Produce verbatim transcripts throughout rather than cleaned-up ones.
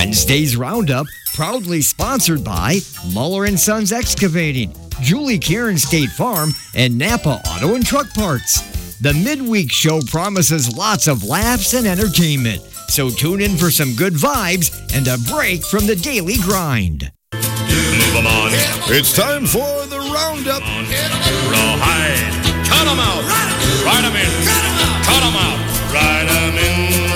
Wednesday's Roundup, proudly sponsored by Muller and Sons Excavating, Julie Karen State Farm, and Napa Auto and Truck Parts. The midweek show promises lots of laughs and entertainment, so tune in for some good vibes and a break from the daily grind. Move 'em on. It's time for the Roundup. Rawhide. Cut 'em out. Ride 'em in. Cut 'em out. Ride 'em in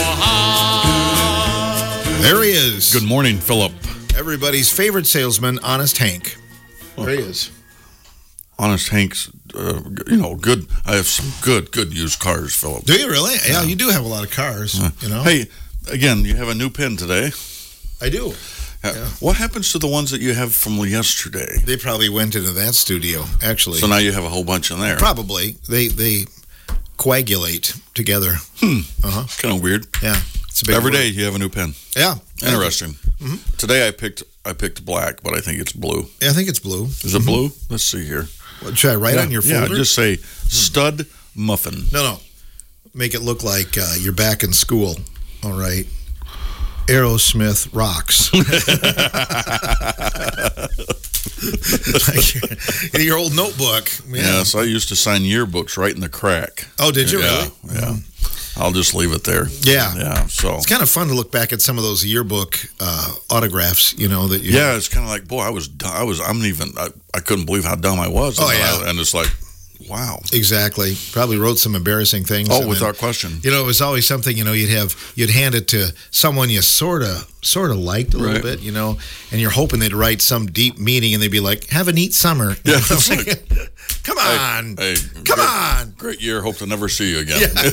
rawhide. There he is. Good morning, Philip. Everybody's favorite salesman, Honest Hank. There he is. Honest Hank's, uh, you know, good. I have some good, good used cars, Philip. Do you really? Yeah, you do have a lot of cars, Uh, you know. Hey, again, you have a new pen today. I do. Uh, Yeah. What happens to the ones that you have from yesterday? They probably went into that studio, actually. So now you have a whole bunch in there. Probably. They they coagulate together. Hmm. Uh-huh. Kind of weird. Yeah. It's a big Every word. day you have a new pen. Yeah. Interesting. Mm-hmm. Today I picked I picked black, but I think it's blue. I think it's blue. Is it blue? Let's see here. Well, should I write yeah, on your yeah, folder? just say stud muffin. No, no. Make it look like uh, you're back in school. All right. Aerosmith rocks. Like your, your old notebook. Yeah. Yes, I used to sign yearbooks right in the crack. Oh, did you yeah, really? Yeah. I'll just leave it there. Yeah. Yeah. So It's kind of fun to look back at some of those yearbook uh, autographs, you know, that you yeah, it's kind of like, boy, I was, du- I was, I'm even, I, I couldn't believe how dumb I was. Oh, and yeah. I, and it's like, wow. Exactly. Probably wrote some embarrassing things. Oh, and without then, question. You know, it was always something, you know, you'd have, you'd hand it to someone you sort of, sort of liked a little Right. bit, you know, and you're hoping they'd write some deep meaning and they'd be like, have a neat summer. Yeah, it's like, Come on. Hey, hey, Come great, on. Great year. Hope to never see you again. Yeah.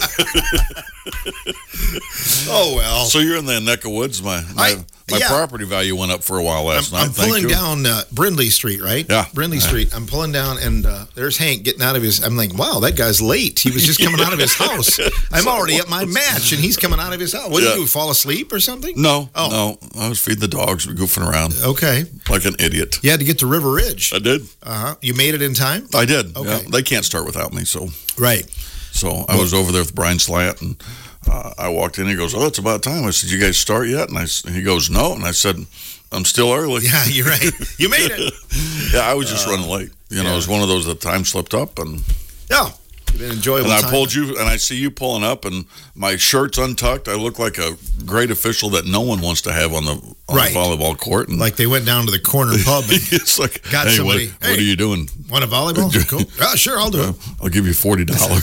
Oh, well. So you're in the neck of woods. My my, I- my yeah. property value went up for a while last I'm, night. I'm Thank pulling you. down uh, Brindley Street, right? Yeah. Brindley Yeah. Street. I'm pulling down, and uh, there's Hank getting out of his. I'm like, wow, that guy's late. He was just coming out of his house. I'm already at my match, and he's coming out of his house. What did Yeah. you do? Fall asleep or something? No, Oh. no. I was feeding the dogs, goofing around Okay. like an idiot. You had to get to River Ridge. I did. Uh huh. You made it in time. I did. Okay. Yeah. They can't start without me, so Right. so I was over there with Brian Slant, and uh, I walked in. He goes, "Oh, it's about time." I said, "You guys start yet?" And I s- he goes, "No." And I said, "I'm still early." Yeah, you're right. You made it. Yeah, I was just running late. You know, yeah. it was one of those that time slipped up, and Yeah. An enjoyable and I time. pulled you, and I see you pulling up, and my shirt's untucked. I look like a great official that no one wants to have on the, on Right. the volleyball court. And Like they went down to the corner pub and it's like, got hey, somebody. what, Hey, what are you doing? Want a volleyball? Cool. Yeah, sure, I'll do it. I'll give you forty dollars.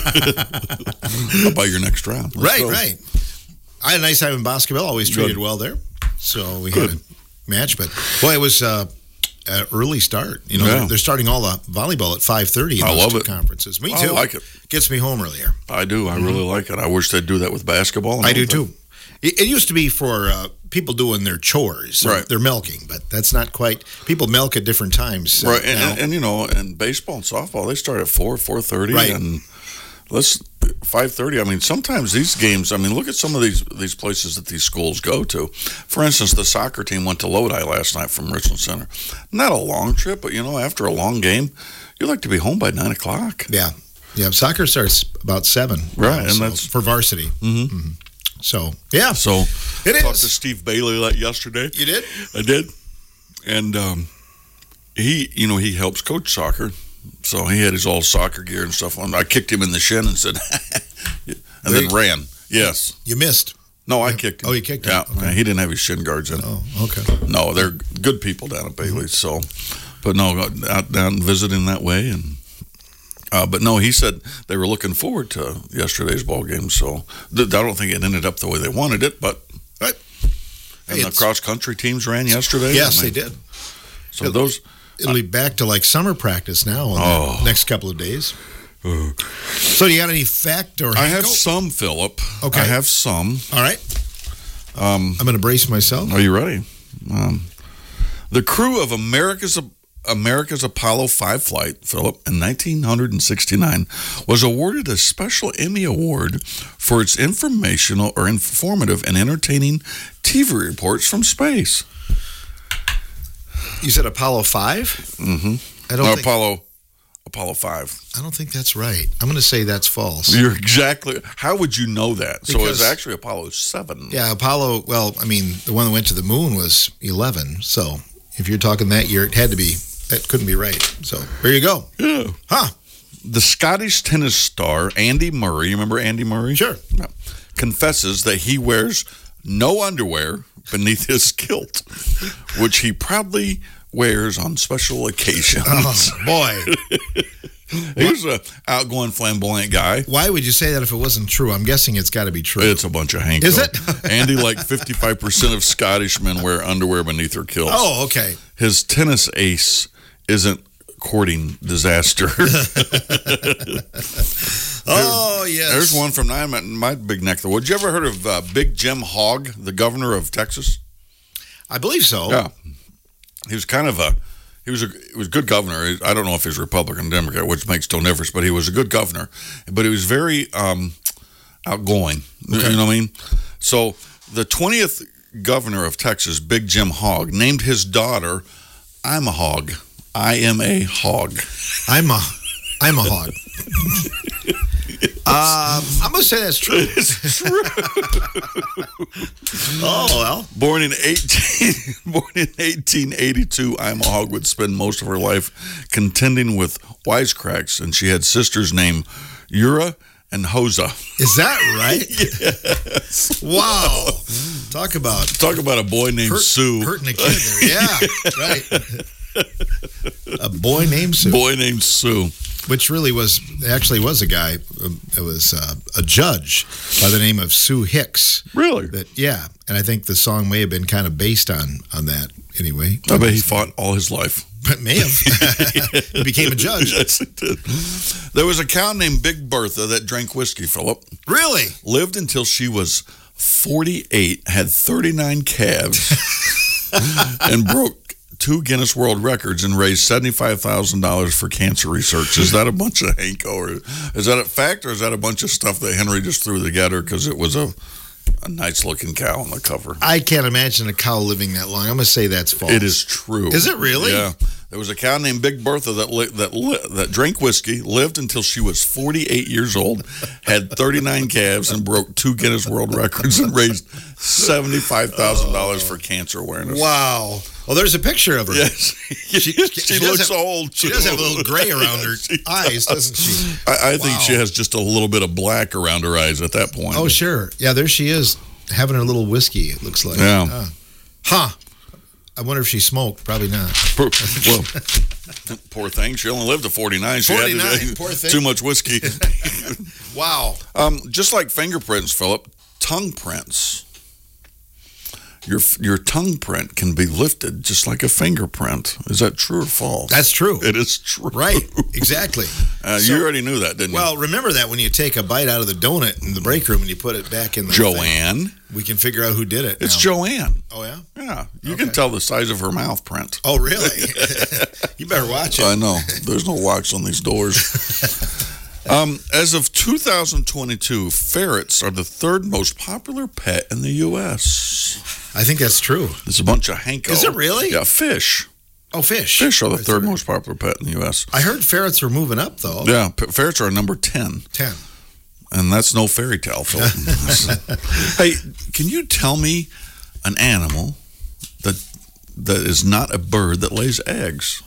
I'll buy your next round. Let's Right, go. right. I had a nice time in Boscoville. Always treated Good. well there. So we Good. had a match, but boy, it was uh, an early start. You know, Yeah. they're, they're starting all the volleyball at five thirty. I those love two it. Conferences. Me I too. like it. Gets me home earlier. I do. I really like it. I wish they'd do that with basketball. and I do everything. too. It, it used to be for uh, people doing their chores. Right. They're milking, but that's not quite. People milk at different times. uh, Right, and, now. and, and you know, and baseball and softball, they start at four, four thirty, Right. and let's five thirty. I mean, sometimes these games. I mean, look at some of these these places that these schools go to. For instance, the soccer team went to Lodi last night from Richland Center. Not a long trip, but you know, after a long game, you like to be home by nine o'clock. Yeah. Yeah. Soccer starts about seven. Right, now, and so, that's- for varsity. Mm-hmm. So, yeah. So It I talked is. to Steve Bailey like yesterday. You did? I did, and um, he, you know, he helps coach soccer. So he had his all soccer gear and stuff on. I kicked him in the shin and said, and then Wait. ran. Yes. You missed. No, I kicked him. Oh, you kicked him? Yeah, Okay. he didn't have his shin guards in. Oh, okay. No, they're good people down at Bailey's. So, but no, out down visiting that way, and uh, but no, he said they were looking forward to yesterday's ball game. So th- I don't think it ended up the way they wanted it, but Right. and Hey, the it's- cross country teams ran yesterday. Yes, I mean, they did. So those. It'll be back to like summer practice now in Oh. the next couple of days. So, do you got any fact or I have Hanko? some, Philip. Okay. I have some. All right. Um, I'm going to brace myself. Are you ready? Um, the crew of America's America's Apollo five flight, Philip, in nineteen sixty-nine, was awarded a special Emmy Award for its informational or informative and entertaining T V reports from space. You said Apollo five? Mm-hmm. I don't no, think... Apollo Apollo five. I don't think that's right. I'm going to say that's false. You're exactly. How would you know that? So Because- it's actually Apollo seven. Yeah, Apollo, well, I mean, the one that went to the moon was eleven. So if you're talking that year, it had to be, that couldn't be right. So there you go. Yeah. Huh. The Scottish tennis star Andy Murray, you remember Andy Murray? Sure. Yeah. Confesses that he wears no underwear beneath his kilt, which he proudly wears on special occasions. Oh, boy. He was an outgoing, flamboyant guy. Why would you say that if it wasn't true? I'm guessing it's got to be true. It's a bunch of hanko. Is it? Andy, like fifty-five percent of Scottish men wear underwear beneath their kilts. Oh, okay. His tennis ace isn't courting disaster. Oh, yes. There's one from my, my big neck of the woods. You ever heard of uh, Big Jim Hogg, the governor of Texas? I believe so. Yeah. He was kind of a, he was a, he was a good governor. I don't know if he's Republican or Democrat, which makes no difference, but he was a good governor. But he was very um, outgoing. Okay. You know what I mean? So the twentieth governor of Texas, Big Jim Hogg, named his daughter, I'm a hog. I am a hog. I'm a, I'm a hog. um, I'm going to say that's true. It's true. Oh, well. Born in eighteen, born in eighteen eighty-two, I'm a hog would spend most of her life contending with wisecracks, and she had sisters named Ura and Hosa. Is that right? Yes. Wow. Talk about Talk about a boy named hurt, Sue. hurting a kid there. Yeah, right. A boy named Sue. Boy named Sue. Which really was, actually was a guy, um, it was uh, a judge by the name of Sue Hicks. Really? That, yeah, and I think the song may have been kind of based on, on that anyway. I bet he fought all his life. But may have. He became a judge. Yes, he did. There was a cow named Big Bertha that drank whiskey, Philip. Really? Lived until she was forty-eight, had thirty-nine calves, and broke two Guinness World Records and raised seventy-five thousand dollars for cancer research. Is that a bunch of hanko? Or is that a fact, or is that a bunch of stuff that Henry just threw together because it was a, a nice-looking cow on the cover? I can't imagine a cow living that long. I'm going to say that's false. It is true. Is it really? Yeah. There was a cow named Big Bertha that li- that li- that drank whiskey, lived until she was forty-eight years old, had thirty-nine calves, and broke two Guinness World Records and raised seventy-five thousand dollars for cancer awareness. Wow. Well, there's a picture of her. Yes. She, she, she does looks have- old. She does have a little gray around her eyes, doesn't she? I, I think Wow. she has just a little bit of black around her eyes at that point. Oh, sure. Yeah, there she is, having her little whiskey, it looks like. Yeah. Uh, huh. I wonder if she smoked. Probably not. Poor, well, poor thing. She only lived to forty-nine. She had forty-nine, to, poor thing. too much whiskey. Wow. Um, just like fingerprints, Philip, tongue prints. Your your tongue print can be lifted just like a fingerprint. Is that true or false? That's true. It is true. Right. Exactly. Uh, So- you already knew that, didn't Well, remember that when you take a bite out of the donut in the break room and you put it back in the you? thing, Joanne. we can figure out who did it. It's now. Joanne. Oh, yeah? Yeah. You Okay. can tell the size of her mouth print. Oh, really? You better watch it. I know. There's no locks on these doors. Um, as of two thousand twenty-two, ferrets are the third most popular pet in the U S I think that's true. It's a bunch of hanko. Is it really? Yeah, fish. Oh, fish. Fish are the Or third most popular pet in the U S I heard ferrets were moving up, though. Yeah, p- ferrets are number ten, Ten. and that's no fairy tale, Philip. Hey, can you tell me an animal that that is not a bird that lays eggs?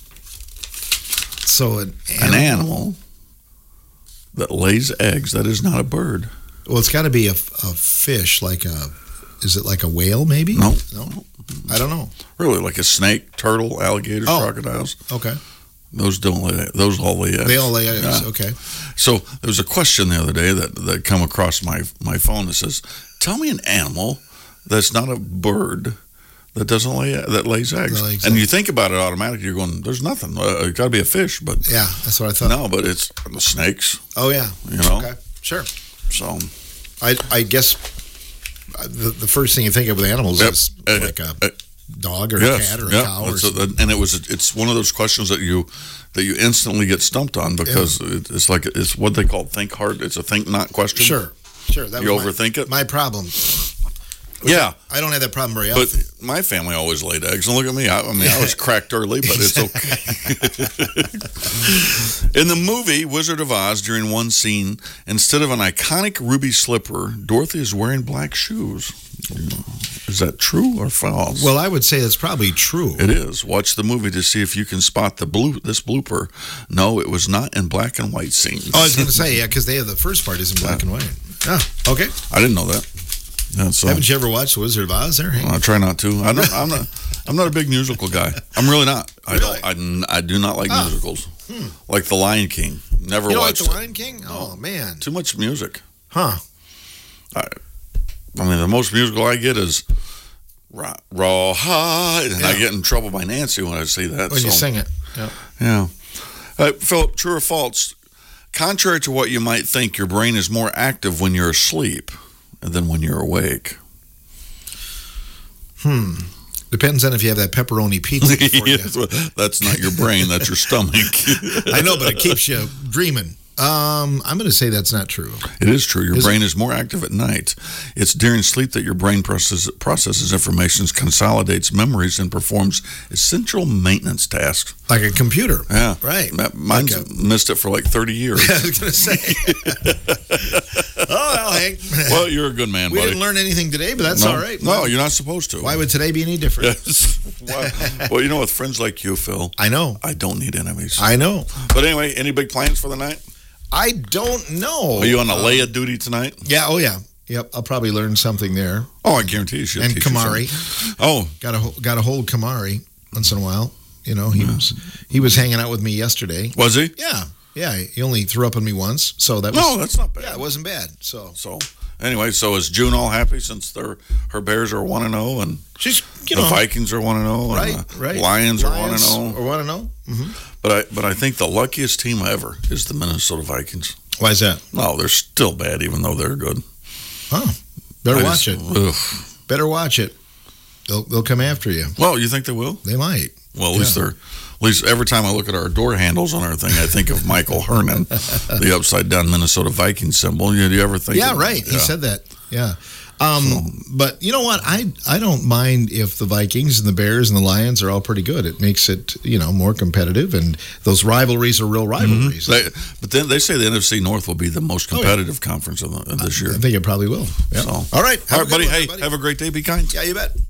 So an An animal. animal that lays eggs that is not a bird. Well, it's got to be a, a fish, like a. Is it like a whale, maybe? No. No. I don't know. Really, like a snake, turtle, alligators, Oh. crocodiles. Okay. Those don't lay. Those all lay eggs. They all lay eggs. Yeah. Okay. So there was a question the other day that that come across my my phone that says, "Tell me an animal that's not a bird that doesn't lay that lays eggs." That lays and eggs. you think about it automatically, you're going, "There's nothing. Uh, it got to be a fish." But Yeah, that's what I thought. no, but it's the snakes. Oh, yeah. You know. Okay. Sure. So I I guess uh, the, the first thing you think of with animals Yep. is Uh, like a uh, dog or a yes, cat or a yeah, cow or it's a- something. and it was it's one of those questions that you that you instantly get stumped on because it, it's like it's what they call think hard. It's a think not question. Sure. Sure. That You was my- overthink it? My problem. Yeah. I don't have that problem very But often. my family always laid eggs. And look at me. I, I mean, I was cracked early, but it's okay. In the movie Wizard of Oz, during one scene, instead of an iconic ruby slipper, Dorothy is wearing black shoes. Is that true or false? Well, I would say that's probably true. It is. Watch the movie to see if you can spot the blue this blooper. No, it was not in black and white scenes. Oh, I was going to say, yeah, because they have the first part is in black and white. Ah, okay. I didn't know that. Yeah, so, Haven't you ever watched Wizard of Oz there, Hank? I try not to. I don't, I'm not. I'm not a big musical guy. I'm really not. I Really? don't. I, I do not like Oh. musicals. Like The Lion King. Never You don't like watched The it. Lion King? Oh, man. Too much music. Huh. I, I mean, the most musical I get is Raw, raw Hide, and I Yeah. get in trouble by Nancy when I say that. When you so, sing it. Yeah. Yeah. Uh, Philip, true or false? Contrary to what you might think, your brain is more active when you're asleep than when you're awake. Hmm. Depends on if you have that pepperoni pizza before you. Yes, well, that's not your brain, that's your stomach. I know, but it keeps you dreaming. Um, I'm going to say that's not true. It is true. Your Is brain is more active at night. It's during sleep that your brain processes, processes information, consolidates memories, and performs essential maintenance tasks. Like a computer. Yeah. Right. Ma- Mine's Like missed it for like thirty years. I was going to say. Oh, well, Hank. Well, you're a good man, We buddy. didn't learn anything today, but that's no, all right. No, you're not supposed to. Why would today be any different? Yes. Well, well, you know, with friends like you, Phil, I know. I don't need enemies. I know. But anyway, any big plans for the night? I don't know. Are you on a Leia duty tonight? Yeah. Oh, yeah. Yep. I'll probably learn something there. Oh, I guarantee you she'll And teach you Kamari. something. Oh, Got to got to hold Kamari once in a while. You know, he was he was hanging out with me yesterday. was he? Yeah. Yeah. He only threw up on me once, so that was No, that's not bad. yeah, it wasn't bad. So So, anyway, so is June all happy since their her Bears are one and zero, and she's you the know Vikings are one and zero, right, and the right. Lions are one and zero. Or one and zero. Mm-hmm. But I but I think the luckiest team ever is the Minnesota Vikings. Why is that? No, they're still bad, even though they're good. Oh, better I watch just- it. Ugh. Better watch it. They'll they'll come after you. Well, you think they will? They might. Well, at least Yeah. they're. At least every time I look at our door handles on our thing, I think of Michael Hernan, the upside down Minnesota Vikings symbol. You, do you ever think? Yeah, of, right. He yeah. said that. Yeah. Um, but you know what? I I don't mind if the Vikings and the Bears and the Lions are all pretty good. It makes it, you know, more competitive, and those rivalries are real rivalries. They, but then they say the N F C North will be the most Oh, yeah. competitive conference of, the, of this year. I think it probably will. Yeah. So, All right. all Have a right, good buddy. one, Hey, everybody. have a great day. Be kind. Yeah, you bet.